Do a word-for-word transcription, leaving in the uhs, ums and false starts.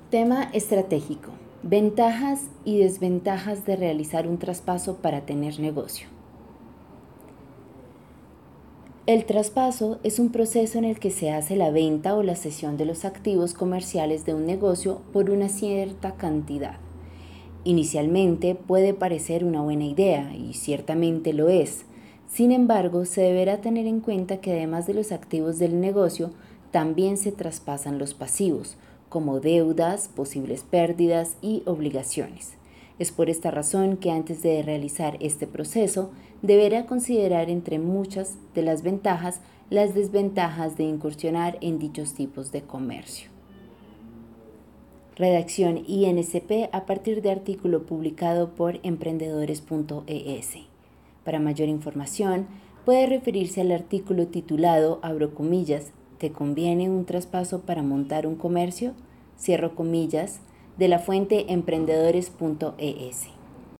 Tema estratégico. Ventajas y desventajas de realizar un traspaso para tener negocio. El traspaso es un proceso en el que se hace la venta o la cesión de los activos comerciales de un negocio por una cierta cantidad. Inicialmente puede parecer una buena idea y ciertamente lo es. Sin embargo, se deberá tener en cuenta que además de los activos del negocio, también se traspasan los pasivos, como deudas, posibles pérdidas y obligaciones. Es por esta razón que antes de realizar este proceso, deberá considerar entre muchas de las ventajas las desventajas de incursionar en dichos tipos de comercio. Redacción I N S P a partir de artículo publicado por emprendedores punto e s. Para mayor información, puede referirse al artículo titulado, abro comillas, ¿te conviene un traspaso para montar un comercio? Cierro comillas, de la fuente emprendedores punto e s.